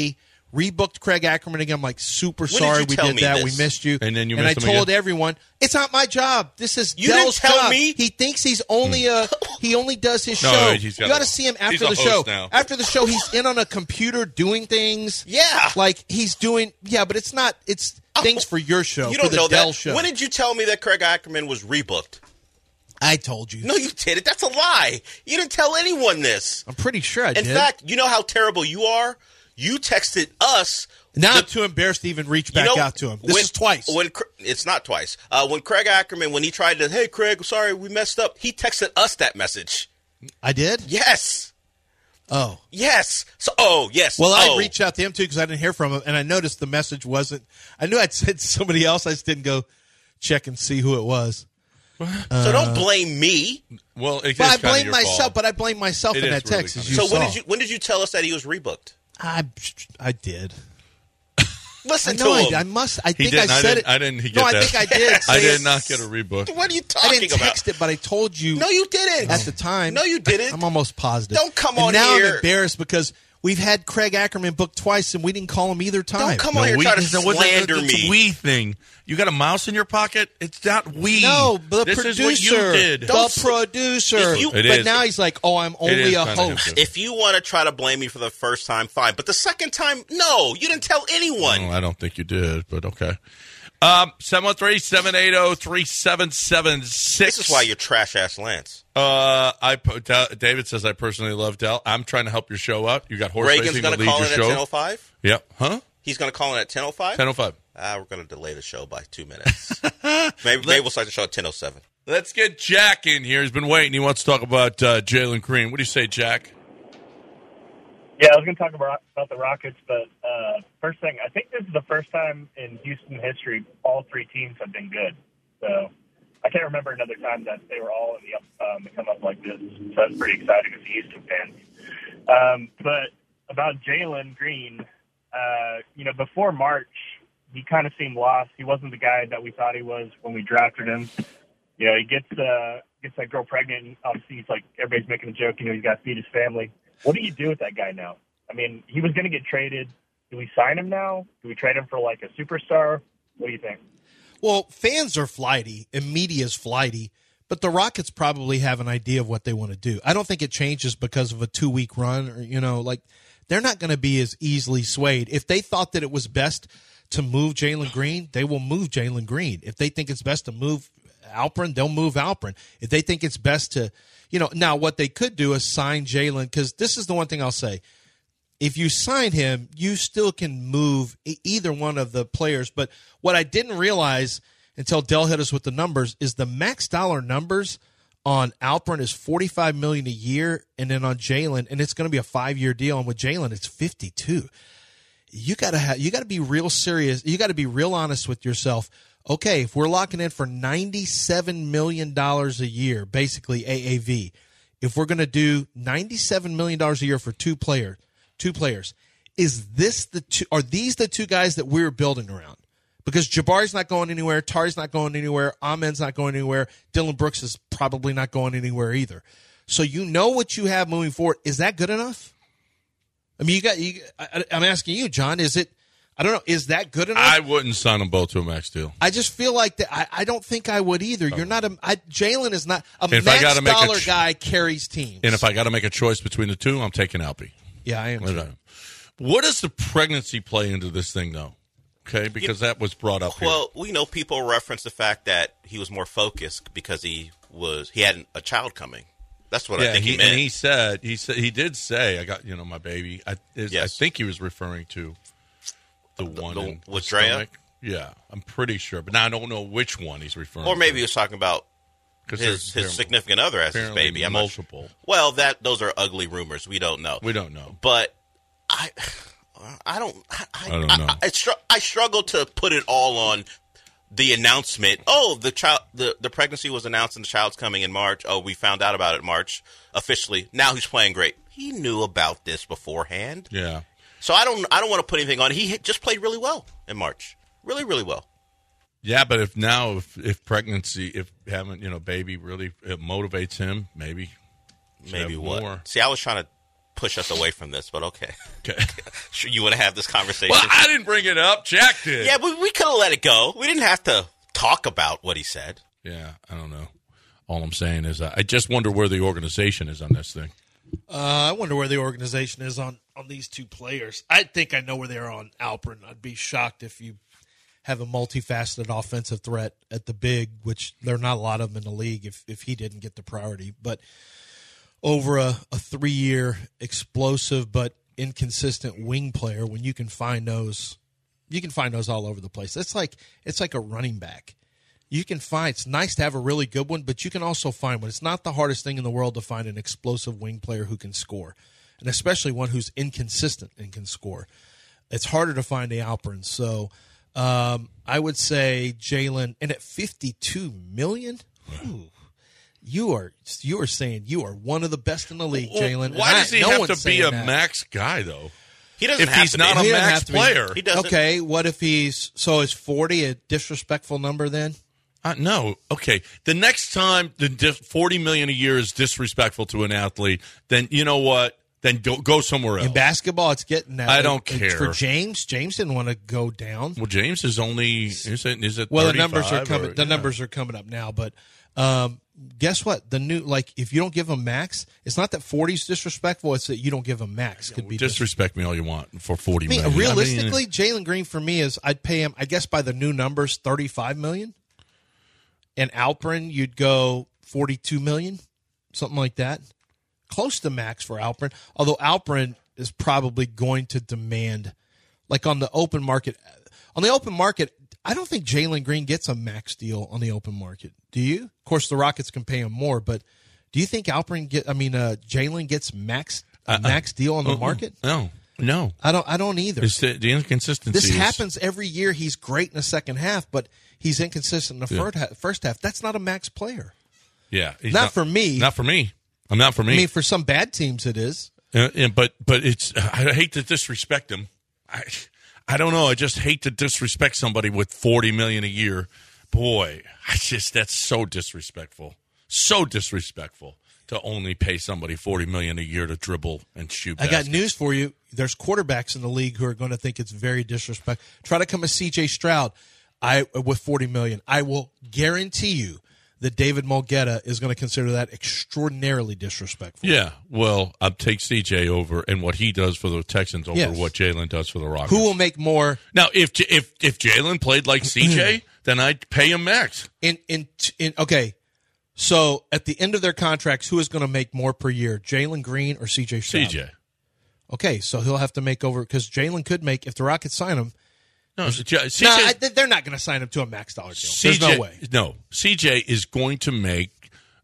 rebooked Craig Ackerman again. I'm like, super When sorry did you we tell did me that. this? We missed you. And then you I missed him told again? everyone, it's not my job. This is You didn't Dell's tell job. me? He thinks he's only he only does his No, show. he's You got got to a- see him he's after a the show. host now. After the show, he's in on a computer doing things. Yeah. Like he's doing, but it's not, it's things for your show, You for don't the know Dell that. show. When did you tell me that Craig Ackerman was rebooked? I told you. No, you didn't. That's a lie. You didn't tell anyone this. I'm pretty sure I did. In fact, you know how terrible you are? You texted us. Now I'm too embarrassed to even reach back out to him. This is twice. It's not twice. When Craig Ackerman, when he tried to, hey, Craig, sorry, we messed up, he texted us that message. I did? Yes. Oh. Yes. Yes. Well, I reached out to him, too, because I didn't hear from him, and I noticed the message wasn't – I knew I'd said somebody else. I just didn't go check and see who it was. So don't blame me. Well, but I blame myself. But I blame myself in that text. As you so saw. when did you tell us that he was rebooked? I did. Listen to him. I think I said it. I didn't get no, that. I think I did. I did not get a rebook. What are you talking about? I didn't text it, but I told you. No, you didn't. At the time. No, you didn't. I'm almost positive. Don't come and on now here. I'm embarrassed because we've had Craig Ackerman booked twice, and we didn't call him either time. Don't come on here trying to slander it's me. a we thing. You got a mouse in your pocket? It's not we. No, the this producer. Is what you did. The producer. But now he's like, oh, I'm only a host. If you want to try to blame me for the first time, fine. But the second time, no. You didn't tell anyone. No, I don't think you did, but okay. 713-780-3776. This is why you're trash-ass Lance. David says, I personally love Dell. I'm trying to help your show out. You got horse Reagan's racing going to to lead call your in at show. 10:05? Yep. Huh? He's going to call in at 10:05? 10:05. We're going to delay the show by 2 minutes. maybe we'll start the show at 10:07. Let's get Jack in here. He's been waiting. He wants to talk about Jalen Green. What do you say, Jack? Yeah, I was going to talk about the Rockets, but first thing, I think this is the first time in Houston history all three teams have been good. So I can't remember another time that they were all in the come up like this. So that's pretty exciting as a Houston fan. But about Jalen Green, before March, he kind of seemed lost. He wasn't the guy that we thought he was when we drafted him. You know, he gets that girl pregnant, and obviously he's like, everybody's making a joke, he's got to feed his family. What do you do with that guy now? I mean, he was going to get traded. Do we sign him now? Do we trade him for like a superstar? What do you think? Well, fans are flighty and media's flighty, but the Rockets probably have an idea of what they want to do. I don't think it changes because of a 2-week run or, they're not going to be as easily swayed. If they thought that it was best to move Jalen Green, they will move Jalen Green. If they think it's best to move Alperen, they'll move Alperen. If they think it's best to, now what they could do is sign Jalen, because this is the one thing I'll say. If you sign him, you still can move either one of the players. But what I didn't realize until Dell hit us with the numbers is the max dollar numbers on Alperen is $45 million a year, and then on Jalen, and it's going to be a 5-year deal. And with Jalen, it's $52. You got to be real serious. You got to be real honest with yourself. Okay, if we're locking in for $97 million a year, basically AAV, if we're going to do $97 million a year for two players, is this are these the two guys that we're building around? Because Jabari's not going anywhere, Tari's not going anywhere, Amen's not going anywhere, Dylan Brooks is probably not going anywhere either. So you know what you have moving forward. Is that good enough? I mean, I'm asking you, John, is it? I don't know. Is that good enough? I wouldn't sign them both to a max deal. I just feel like that. I don't think I would either. You're not Jalen is not a if max I gotta make dollar guy carries teams. And if I got to make a choice between the two, I'm taking Alpy. Yeah, I am. Too. What does the pregnancy play into this thing, though? Okay, because that was brought up here. Well, we know people reference the fact that he was more focused because he had a child coming. That's what I think he meant. And he did say, I got my baby. I think he was referring to the one with Drea. Yeah, I'm pretty sure, but now I don't know which one he's referring to. Or maybe he was talking about his significant other as his baby. Multiple. Well, those are ugly rumors. We don't know. But I don't know. I struggle to put it all on the announcement. Oh, the pregnancy was announced and the child's coming in March. Oh, we found out about it in March officially. Now he's playing great. He knew about this beforehand. Yeah. So I don't want to put anything on. He just played really well in March. Really, really well. Yeah, but if pregnancy, if having baby really it motivates him, maybe what? more. See, I was trying to push us away from this, but okay. Okay. Sure, you want to have this conversation? Well, I didn't bring it up. Jack did. Yeah, but we could have let it go. We didn't have to talk about what he said. Yeah, I don't know. All I'm saying is I just wonder where the organization is on this thing. I wonder where the organization is on these two players. I think I know where they are on Alpern. I'd be shocked if you have a multifaceted offensive threat at the big, which there are not a lot of them in the league if he didn't get the priority. But over a 3-year explosive but inconsistent wing player, when you can find those all over the place. It's like a running back. You can find, it's nice to have a really good one, but you can also find one. It's not the hardest thing in the world to find an explosive wing player who can score, and especially one who's inconsistent and can score. It's harder to find the Alpern. So I would say Jalen, and at $52 million, you are saying you are one of the best in the league, Jalen. Why does he have to be a max guy, though? He doesn't if he's not a max player. He doesn't. Okay, what if is 40 a disrespectful number then? No. Okay. The next time the $40 million a year is disrespectful to an athlete, then you know what? Then go somewhere else. In basketball, it's getting that. I don't care. For James didn't want to go down. Well, James is only is it well, the numbers are coming. The numbers are coming up now, but guess what? The new if you don't give him max, it's not that 40 is disrespectful. It's that you don't give him max. Could be disrespect me all you want for $40 million. Realistically, Jalen Green for me is I'd pay him. I guess by the new numbers, $35 million. And Alpern, you'd go $42 million, something like that. Close to max for Alpern. Although Alpern is probably going to demand, on the open market. On the open market, I don't think Jalen Green gets a max deal on the open market. Do you? Of course, the Rockets can pay him more, but do you think Jalen gets max deal on the market? No. I don't either. It's the inconsistency. This happens every year. He's great in the second half, but he's inconsistent in the first half. That's not a max player. Yeah. Not for me. Not for me. Not for me. I mean, for some bad teams it is. But it's I hate to disrespect him. I don't know. I just hate to disrespect somebody with $40 million a year. Boy, that's so disrespectful. So disrespectful to only pay somebody $40 million a year to dribble and shoot baskets. I got news for you. There's quarterbacks in the league who are going to think it's very disrespectful. Try to come as C.J. Stroud with $40 million. I will guarantee you that David Mulgeta is going to consider that extraordinarily disrespectful. Yeah, well, I'll take C.J. over and what he does for the Texans over what Jalen does for the Rockets. Who will make more? Now, if Jalen played like C.J., then I'd pay him max. Okay, so at the end of their contracts, who is going to make more per year, Jalen Green or C.J. Stroud? C.J. Okay, so he'll have to make over because Jalen could make if the Rockets sign him. No, they're not going to sign him to a max dollar deal. There's no way. No, CJ is going to make.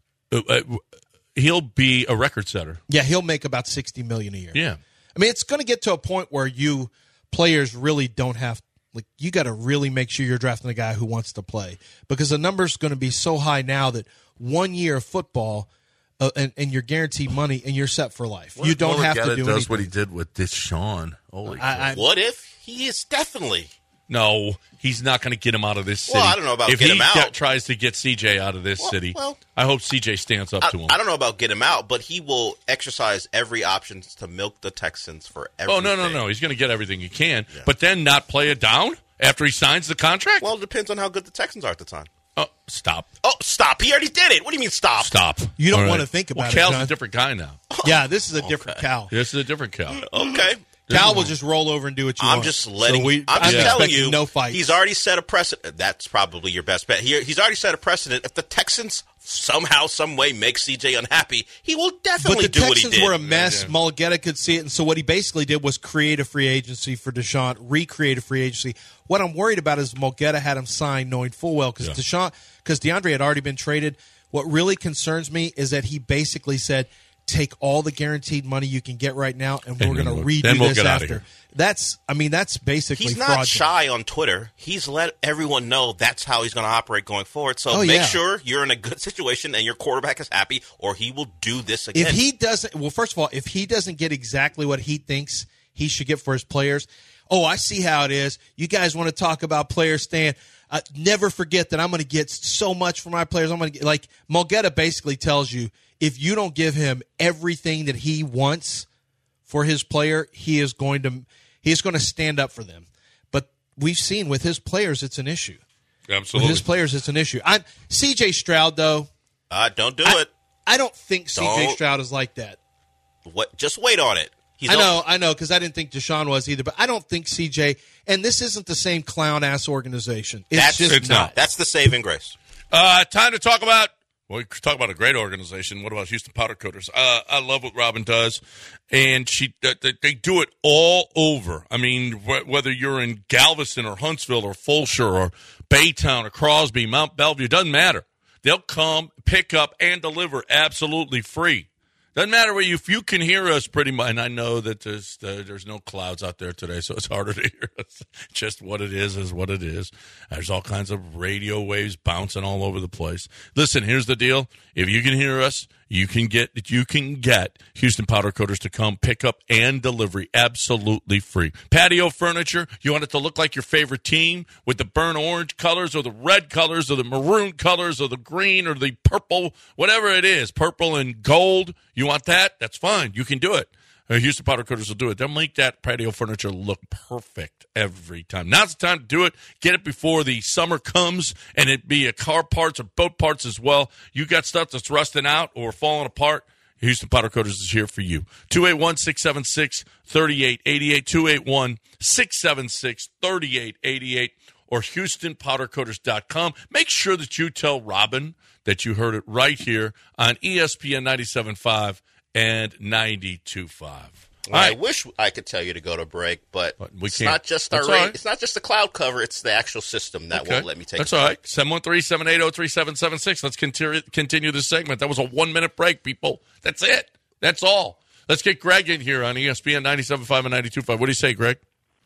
He'll be a record setter. Yeah, he'll make about $60 million a year. Yeah, I mean it's going to get to a point where you players really don't have you got to really make sure you're drafting a guy who wants to play because the number's going to be so high now that 1 year of football. And you're guaranteed money, and you're set for life. You don't have to do anything. Does what he did with Deshaun. Holy what if he is definitely? No, he's not going to get him out of this city. Well, I don't know about if get him out. If he tries to get CJ out of this city, I hope CJ stands up to him. I don't know about get him out, but he will exercise every option to milk the Texans for everything. Oh, no. He's going to get everything he can, but then not play it down after he signs the contract? Well, it depends on how good the Texans are at the time. Oh, stop. Oh, stop. He already did it. What do you mean stop? Stop. You don't want to think about it, Cal's John. a different guy now. Yeah, this is a different Cal. This is a different Cal. Okay. Cal will just roll over and do what you want. I'm just telling you, no fight. He's already set a precedent. That's probably your best bet. He's already set a precedent. If the Texans somehow, some way make CJ unhappy, he will definitely do what he did. But the Texans were a mess. Yeah. Mulgeta could see it, and so what he basically did was create a free agency for Deshaun, recreate a free agency. What I'm worried about is Mulgeta had him sign knowing full well because DeAndre had already been traded. What really concerns me is that he basically said, take all the guaranteed money you can get right now, and we're going to redo this after. That's basically he's not fraudulent. Shy on Twitter. He's let everyone know that's how he's going to operate going forward. So make sure you're in a good situation and your quarterback is happy, or he will do this again. If he doesn't, well, first of all, if he doesn't get exactly what he thinks he should get for his players, I see how it is. You guys want to talk about players staying. Never forget that I'm going to get so much for my players. I'm going to get Mulgeta basically tells you if you don't give him everything that he wants for his player, he is going to stand up for them. But we've seen with his players, it's an issue. Absolutely. With his players, it's an issue. C.J. Stroud, though. Don't do it. I don't think C.J. Stroud is like that. What? Just wait on it. I know, because I didn't think Deshaun was either. But I don't think C.J. And this isn't the same clown-ass organization. It's not. That's the saving grace. Time to talk about. Well, we could talk about a great organization. What about Houston Powder Coaters? I love what Robin does, and they do it all over. I mean, whether you're in Galveston or Huntsville or Fulshire or Baytown or Crosby, Mount Bellevue, doesn't matter. They'll come, pick up, and deliver absolutely free. Doesn't matter where if you can hear us pretty much, and I know that there's no clouds out there today, so it's harder to hear us. Just what it is what it is. There's all kinds of radio waves bouncing all over the place. Listen, here's the deal. If you can hear us, you can get Houston Powder Coaters to come pick up and delivery absolutely free. Patio furniture, you want it to look like your favorite team with the burnt orange colors or the red colors or the maroon colors or the green or the purple, whatever it is, purple and gold. You want that? That's fine. You can do it. Houston Powder Coaters will do it. They'll make that patio furniture look perfect every time. Now's the time to do it. Get it before the summer comes, and it be a car parts or boat parts as well. You got stuff that's rusting out or falling apart, Houston Powder Coaters is here for you. 281-676-3888, 281-676-3888, or HoustonPowderCoaters.com. Make sure that you tell Robin that you heard it right here on ESPN 97.5 and 92.5. I wish I could tell you to go to break, but it's not just our rate. It's not just the cloud cover. It's the actual system that won't let me take it. That's all right. 713-780-3776. Let's continue this segment. That was a 1-minute break, people. That's it. That's all. Let's get Greg in here on ESPN 97.5 and 92.5. What do you say, Greg?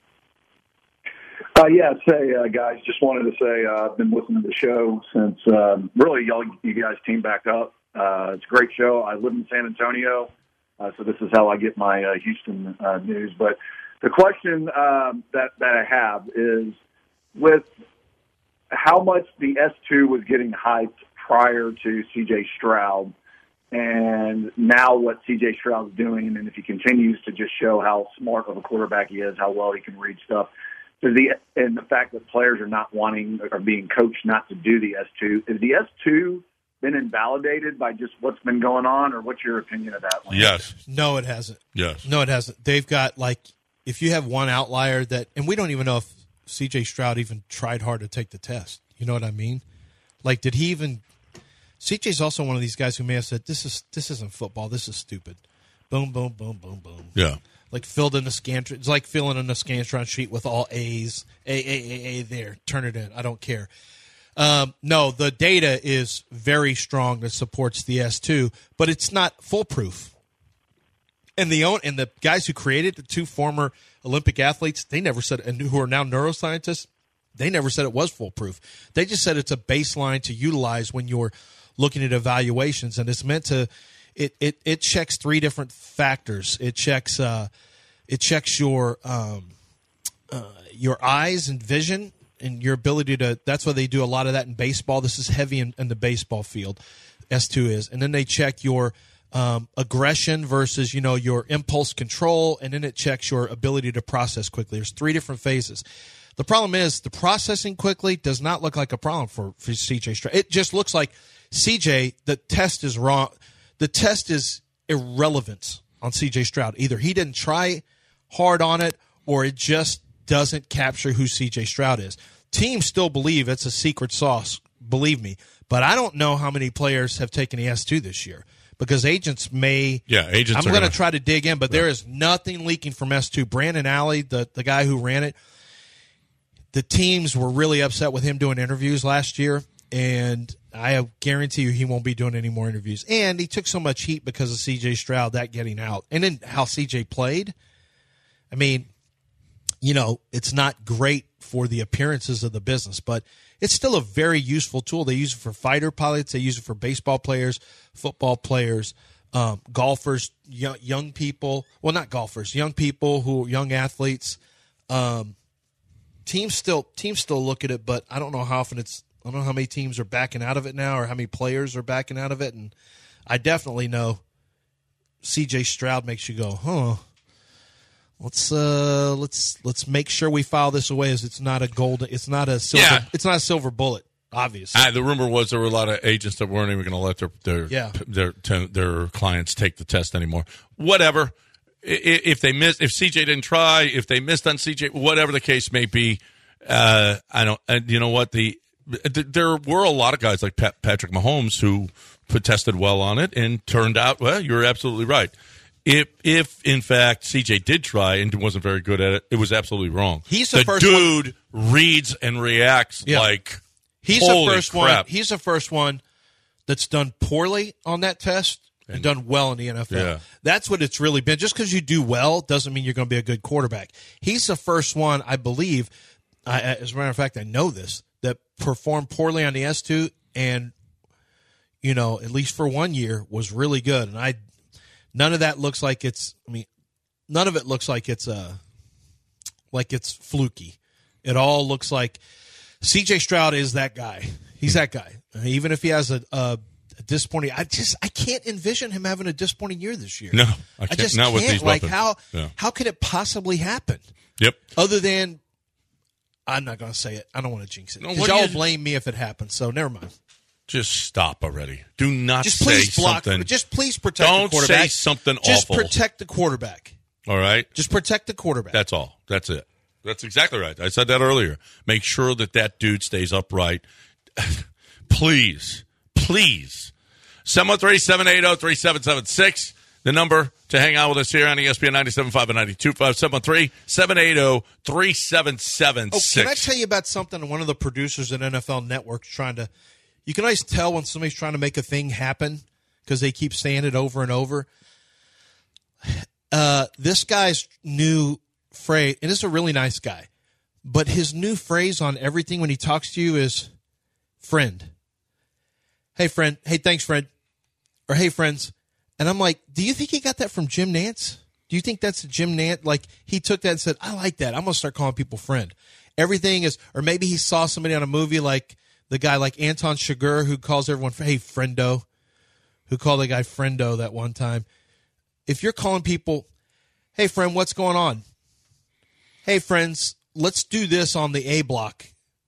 Guys, just wanted to say I've been listening to the show since really you guys teamed back up. It's a great show. I live in San Antonio, so this is how I get my Houston news. But the question that I have is, with how much the S2 was getting hyped prior to C.J. Stroud, and now what C.J. Stroud's doing, and if he continues to just show how smart of a quarterback he is, how well he can read stuff, and the fact that players are not wanting or being coached not to do the S2, is the S2 been invalidated by just what's been going on, or what's your opinion of that one? Yes. No, it hasn't. Yes. No, it hasn't. They've got, if you have one outlier and we don't even know if C.J. Stroud even tried hard to take the test. You know what I mean? Did he even – C.J.'s also one of these guys who may have said, this isn't football. This is stupid. Boom, boom, boom, boom, boom. Yeah. Filled in the Scantron. It's like filling in a Scantron sheet with all A's. A, there. Turn it in. I don't care. No, the data is very strong that supports the S2, but it's not foolproof. And the guys who created the two former Olympic athletes, they never said, and who are now neuroscientists, they never said it was foolproof. They just said it's a baseline to utilize when you're looking at evaluations, and it's meant to. It checks three different factors. It checks your eyes and vision and your ability to. That's why they do a lot of that in baseball. This is heavy in the baseball field. S2 is, and then they check your aggression versus your impulse control, and then it checks your ability to process quickly. There's three different phases. The problem is the processing quickly does not look like a problem for C.J. Stroud. It just looks like C.J. The test is wrong. The test is irrelevant on C.J. Stroud. Either he didn't try hard on it, or it just doesn't capture who C.J. Stroud is. Teams still believe it's a secret sauce, believe me. But I don't know how many players have taken the S2 this year, because agents may. Yeah, agents. I'm going to try to dig in, but there is nothing leaking from S2. Brandon Alley, the guy who ran it, the teams were really upset with him doing interviews last year, and I guarantee you he won't be doing any more interviews. And he took so much heat because of C.J. Stroud, that getting out. And then how C.J. played. I mean, it's not great for the appearances of the business, but it's still a very useful tool. They use it for fighter pilots. They use it for baseball players, football players, golfers, young people. Well, not golfers, young people, young athletes. Teams still look at it, but I don't know how often I don't know how many teams are backing out of it now, or how many players are backing out of it. And I definitely know C.J. Stroud makes you go, huh? let's make sure we file this away as it's not a silver bullet. Obviously, the rumor was there were a lot of agents that weren't even going to let their clients take the test anymore. Whatever. If CJ didn't try, if they missed on CJ, whatever the case may be, you know what? There were a lot of guys like Patrick Mahomes who tested well on it and turned out, well, you're absolutely right. If in fact CJ did try and wasn't very good at it, it was absolutely wrong. He's the first dude reads and reacts like holy crap. He's the first one that's done poorly on that test and done well in the NFL. Yeah. That's what it's really been. Just because you do well doesn't mean you're going to be a good quarterback. He's the first one, I believe, as a matter of fact, I know this, that performed poorly on the S2 and, at least for 1 year, was really good. And none of that looks like none of it looks like it's fluky. It all looks like C.J. Stroud is that guy. He's that guy. Even if he has a disappointing, I can't envision him having a disappointing year this year. No, I can't. I just not can't. with these like weapons. How could it possibly happen? Yep. Other than, I'm not going to say it. I don't want to jinx it. Because y'all will blame me if it happens. So never mind. Just stop already. Do not just say something. Just please protect the quarterback. Don't say something awful. Just protect the quarterback. All right? Just protect the quarterback. That's all. That's it. That's exactly right. I said that earlier. Make sure that dude stays upright. Please. 713-780-3776. The number to hang out with us here on ESPN 97.5 and 92.5. 713-780-3776. Oh, can I tell you about something? One of the producers at NFL Network's you can always tell when somebody's trying to make a thing happen because they keep saying it over and over. This guy's new phrase, and this is a really nice guy, but his new phrase on everything when he talks to you is friend. Hey, friend. Hey, thanks, friend. Or hey, friends. And I'm like, do you think he got that from Jim Nantz? Do you think that's Jim Nantz? Like, he took that and said, I like that. I'm going to start calling people friend. Everything is, or maybe he saw somebody on a movie like the guy like Anton Chigurh who calls everyone, hey, friendo, who called the guy friendo that one time. If you're calling people, hey, friend, what's going on? Hey, friends, let's do this on the A block.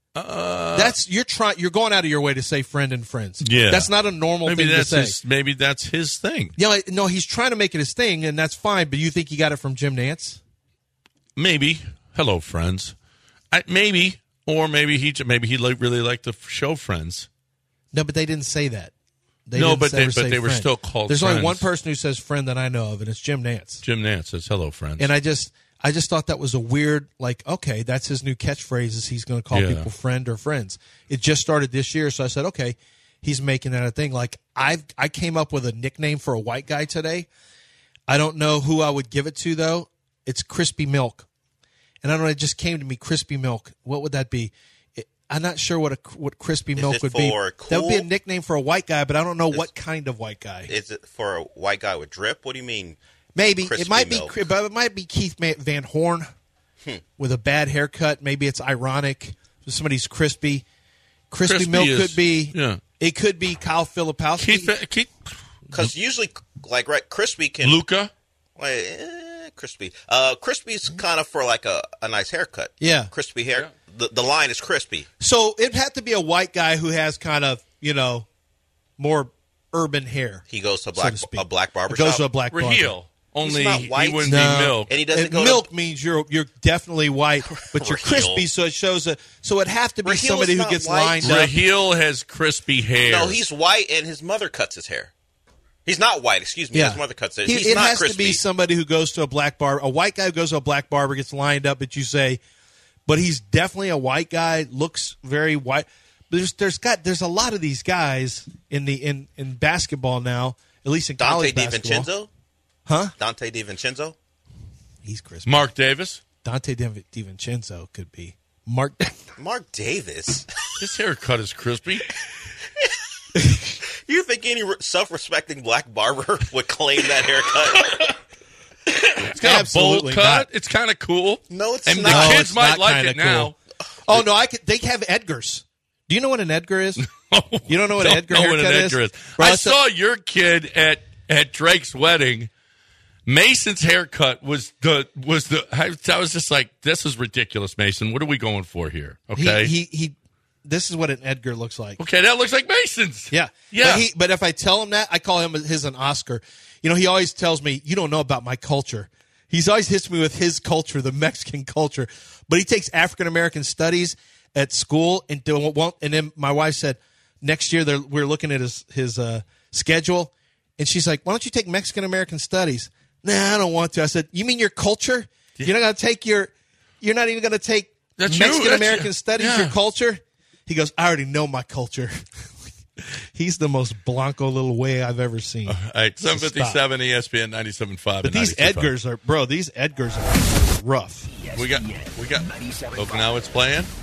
You're going out of your way to say friend and friends. Yeah. That's not a normal thing to say. Maybe that's his thing. Yeah, no, he's trying to make it his thing, and that's fine, but you think he got it from Jim Nantz? Maybe. Hello, friends. Maybe. Or maybe he really liked the show Friends. No, but they didn't say that. They were still called There's friends. only one person who says friend that I know of, and it's Jim Nantz. Jim Nantz says hello, friends. And I just thought that was a weird, okay, that's his new catchphrase is he's going to call people friend or friends. It just started this year, so I said, okay, he's making that a thing. Like, I came up with a nickname for a white guy today. I don't know who I would give it to, though. It's Crispy Milk. And I don't know, it just came to me, Crispy Milk. What would that be? I'm not sure what Crispy Milk would be. Cool? That would be a nickname for a white guy, but I don't know what kind of white guy. Is it for a white guy with drip? What do you mean? Maybe Crispy it might Milk? be, but it might be Keith Van Horn with a bad haircut. Maybe it's ironic. Somebody's crispy. Crispy Milk could be. Yeah. It could be Kyle Filipowski. Because usually, crispy can Luca. Crispy. Crispy's kind of for like a nice haircut. Yeah. Crispy hair. Yeah. The line is crispy. So it'd have to be a white guy who has kind of, more urban hair. He goes to a black barber goes shop. to a black barber. Raheel. Only he wouldn't be Milk. And he doesn't go Milk means you're definitely white, but you're crispy, so it shows so it'd have to be Raheel somebody who gets lined up. Raheel has crispy hair. No, he's white and his mother cuts his hair. He's not white, excuse me. Yeah. His mother cuts it. It has to be somebody who goes to a black barber. A white guy who goes to a black barber gets lined up, but you say, but he's definitely a white guy, looks very white. There's a lot of these guys in basketball now, at least in college basketball. Dante DiVincenzo? Huh? Dante DiVincenzo? He's crispy. Mark Davis? Dante DiVincenzo could be. Mark Davis? His haircut is crispy. You think any self-respecting black barber would claim that haircut? It's got Absolutely a bowl cut. not. It's kind of cool. No, it's and not. the No, kids it's might not like kinda it now. Oh no, they have Edgars. Do you know what an Edgar is? You don't know what an Edgar haircut is? I saw your kid at Drake's wedding. Mason's haircut was the. I was just like, this is ridiculous, Mason. What are we going for here? Okay, he this is what an Edgar looks like. Okay, that looks like Mason's. Yeah. But if I an Oscar. You know, he always tells me, you don't know about my culture. He's always hits me with his culture, the Mexican culture. But he takes African American studies at school, and then my wife said next year we're looking at his schedule, and she's like, "Why don't you take Mexican American studies?" Nah, I don't want to. I said, "You mean your culture? You're not going to take you're not even going to take Mexican American studies, your culture?" He goes, "I already know my culture." He's the most Blanco little way I've ever seen. All right, 757 ESPN 97.5. But these Edgars are rough. We got. Look, now it's playing.